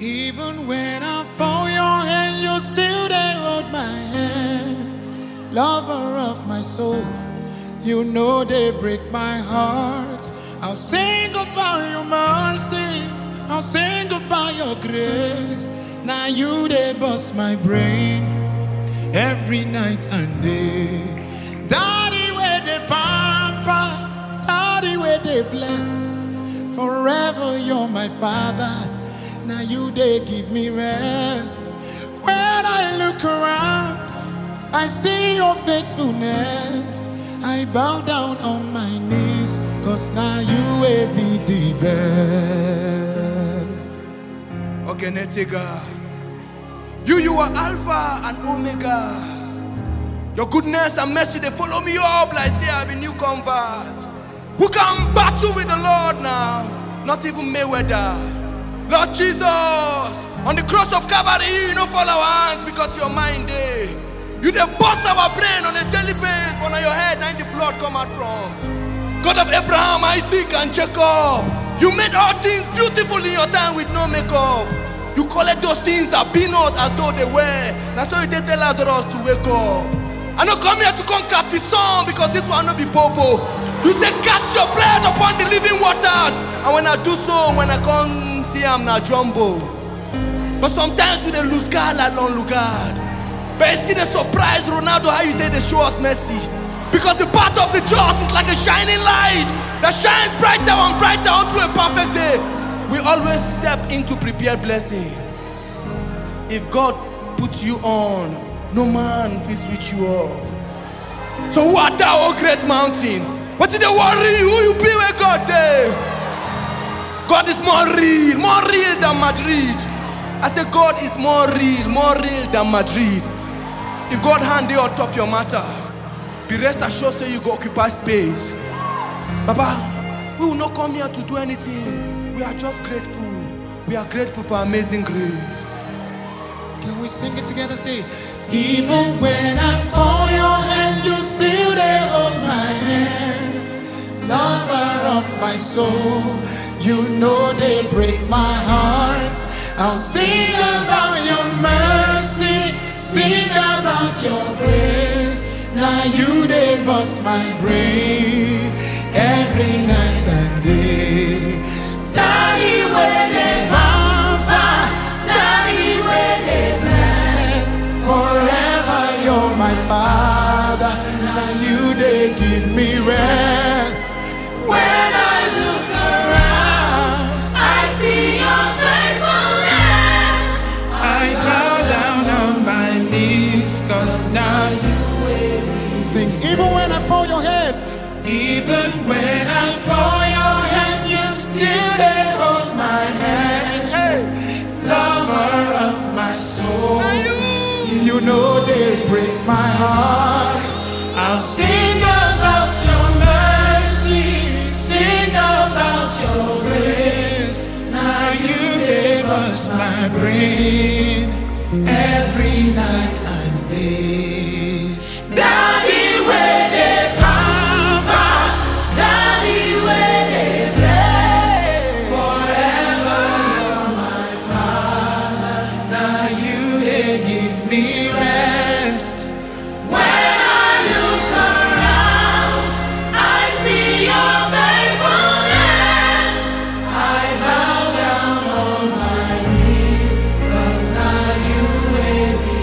Even when I fall your hand, you still there hold my hand. Lover of my soul, you know they break my heart. I'll sing about your mercy, I'll sing about your grace. Now you they bust my brain every night and day. Daddy where they pamper, daddy where they bless. Forever you're my father, now you they give me rest. When I look around, I see your faithfulness. I bow down on my knees, cause now you will be the best. Okay, Netega. You are Alpha and Omega. Your goodness and mercy, they follow me up like say I'm a new convert. Who can battle with the Lord now? Not even Mayweather. Lord Jesus, on the cross of Calvary, you don't fall our hands because you're mine day. You dey bust our brain on a daily basis, but on your head, now the blood come out from. God of Abraham, Isaac, and Jacob, you made all things beautiful in your time with no makeup. You call it those things that be not as though they were. That's why you did tell Lazarus to wake up. I don't come here to come cap his song because this one no be bobo. You say cast your bread upon the living waters, and when I do so, when I come see I'm not jumbo. But sometimes we dey lose God along Lugard. But it's still a surprise, Ronaldo, how you did they show us mercy. Because the path of the just is like a shining light that shines brighter and brighter onto a perfect day. We always step into prepared blessing. If God puts you on, no man will switch you off. So who art thou, O great mountain? What did they worry? Who you be with God there? God is more real than Madrid. I say God is more real than Madrid. If God hand you on top your matter, be rest assured say you go occupy space. Baba, we will not come here to do anything. We are just grateful. We are grateful for amazing grace. Can we sing it together? Say, even when I fall your hand, you still there hold my hand. Lover of my soul, you know they break my heart. I'll sing about your mercy, sing about your grace. Now you they bust my brain every night and day. Daddy where they pamper, daddy where they bless. Forever you're my father, now you they give me rest. When I look around, I see your faithfulness. I bow down on my knees, cause now you will be. Sing, even when I fall your head. Even when I fall your hand, you still there hold my hand. Hey, lover of my soul, you know they break my heart. I'll sing about your mercy, sing about your grace. Now you gave us my brain every night and day. Daddy, where they pamper, daddy, where they bless. Forever you're my father, now you they give me rest. When I look around, I see your faithfulness. I bow down on my knees, cause now you will be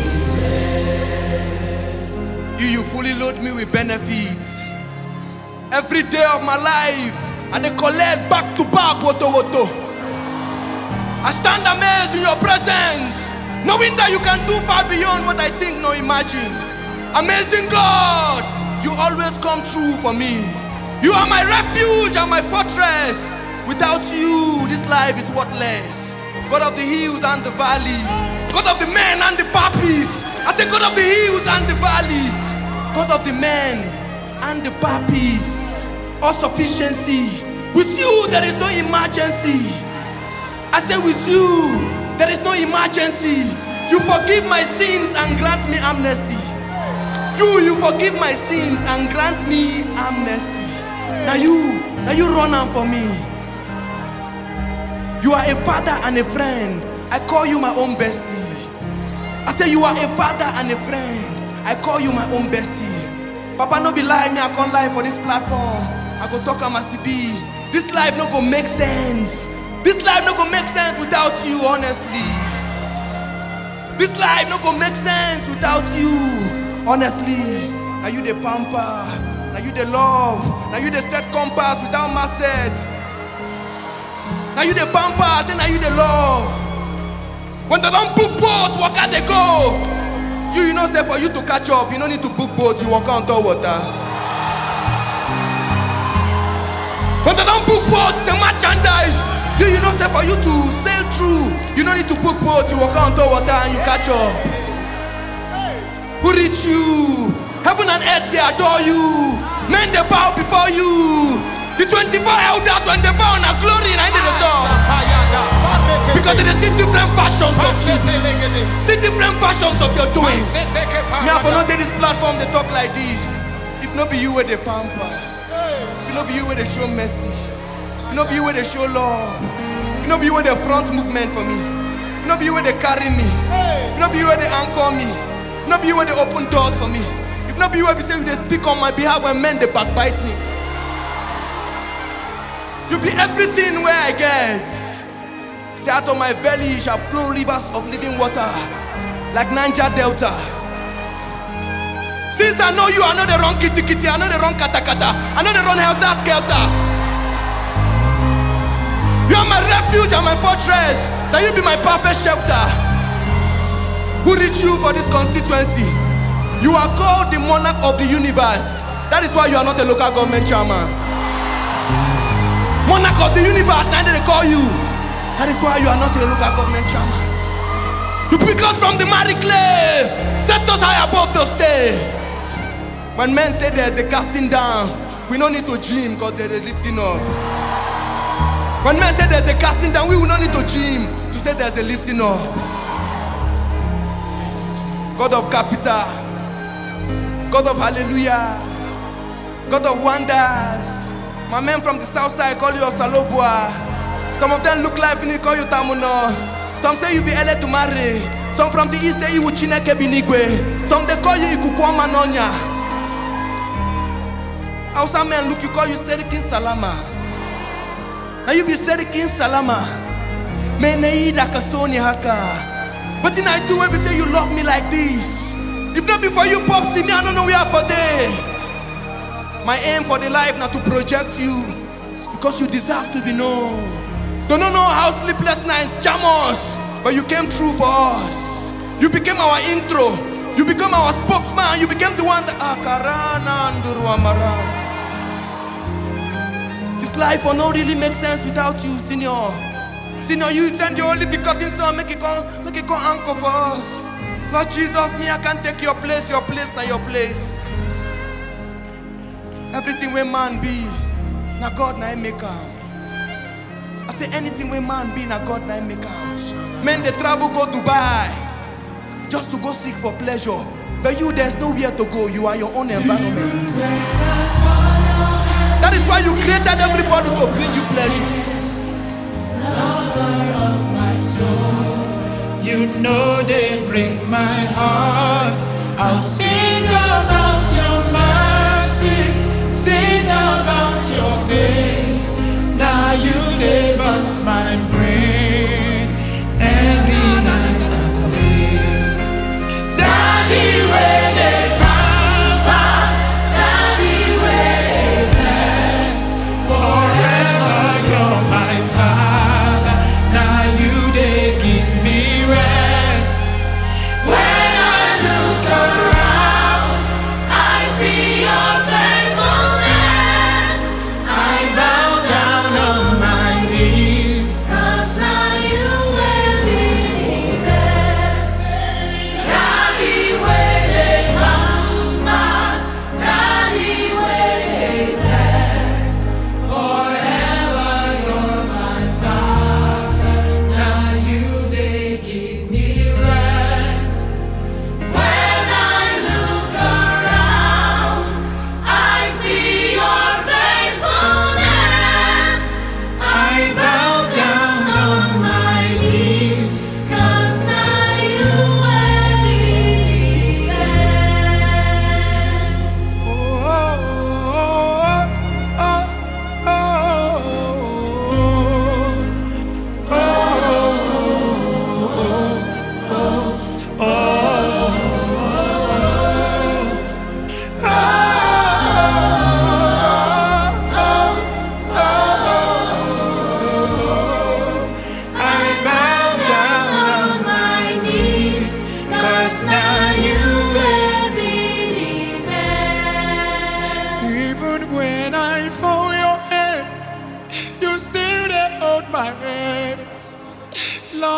blessed. You fully load me with benefits. Every day of my life, I dey collect back to back, woto. I stand amazed in your presence, knowing that you can do far beyond what I think nor imagine. Amazing God, you always come true for me. You are my refuge and my fortress. Without you, this life is worthless. God of the hills and the valleys, God of the men and the puppies. I say God of the hills and the valleys, God of the men and the puppies. All sufficiency. With you there is no emergency. I say with you there is no emergency. You forgive my sins and grant me amnesty. You forgive my sins and grant me amnesty. Now you run out for me. You are a father and a friend. I call you my own bestie. I say you are a father and a friend. I call you my own bestie. Papa no be lie, me I can't lie for this platform. I go talk am as e be. This life no go make sense. This life no go make sense without you, honestly. This life no go make sense without you, honestly. Now you the pamper, now you the love, now you the set compass without my set. Now you the pamper, I say now you the love. When they don't book boats, walk out they go. You know say for you to catch up, you don't need to book boats, you walk on top water. When they don't book boats, the merchandise, you know say for you to sail through, you don't need to book boats, you walk on top water and you catch up. Who reach you? Heaven and earth, they adore you. Men, they bow before you. The 24 elders, when they bow in a glory, and they door. Because they see different versions of you. See different versions of your doings. Me, I for not take this platform, they talk like this. If not be you where they pamper. If not be you where they show mercy. If not be you where they show love. If not be you where they front movement for me. If not be you where they carry me. If not be you where they anchor me. If not be you where they open doors for me. If not be you where they say they speak on my behalf when men they backbite me. You be everything where I get. Say out of my belly shall flow rivers of living water, like Niger Delta. Since I know you, I know the wrong kitty kitty, I know the wrong kata kata, I know the wrong helter skelter. You are my refuge and my fortress, that you be my perfect shelter. Who reach you for this constituency? You are called the monarch of the universe. That is why you are not a local government chairman. Monarch of the universe, now they call you. That is why you are not a local government chairman. You pick us from the miry clay, set us high above the stay. When men say there's a casting down, we don't need to gym because there's a lifting up. When men say there's a casting down, we will not need to gym to say there's a lifting up. God of capital, God of hallelujah, God of wonders. My men from the south side call you Osalobua. Some of them look like you call you Tamuno. Some say you be Ele to marry. Some from the east say you Chineke Binigwe. Some they call you Ikukwama Nonya. Hausa men look, you call you Serikin Salama. Now you be Serikin Salama. Meneida Kasoni Haka. What did I do when we say you love me like this? If not before you pop see me, I don't know where for day. My aim for the life now to project you, because you deserve to be known. Don't know how sleepless nights jam us, but you came through for us. You became our intro. You became our spokesman. You became the one that this life will not really make sense without you, senior. Senior, you send your only begotten son, make it come anchor for us. Lord Jesus, me I can't take your place not your place. Everything where man be, na God na make am. I say anything where man be, na God na make am. Men they travel go Dubai just to go seek for pleasure. But you, there's nowhere to go. You are your own environment. That is why you created everybody to bring you pleasure. Lover of my soul, you know they break my heart. I'll sing about your mercy. Sing about your grace. Now you they bust my brain every night and day. Daddy, where they pamper, Daddy, where they bless. Forever you're my Father. Now you they give me rest. When I look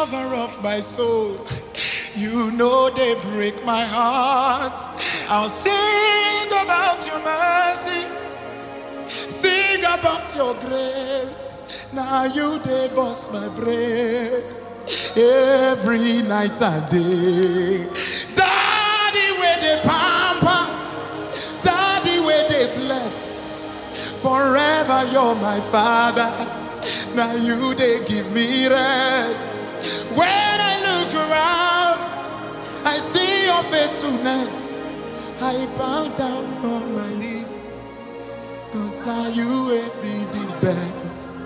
lover of my soul. You know they break my heart. I'll sing about your mercy, sing about your grace. Now you they bust my brain every night and day. Daddy where they pamper, daddy where they bless. Forever you're my father. Now you they give me rest. When I look around, I see your faithfulness. I bow down on my knees, 'cause now you will be the best.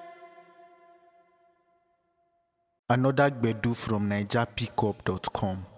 Another Gbedu from NigerPickup.com.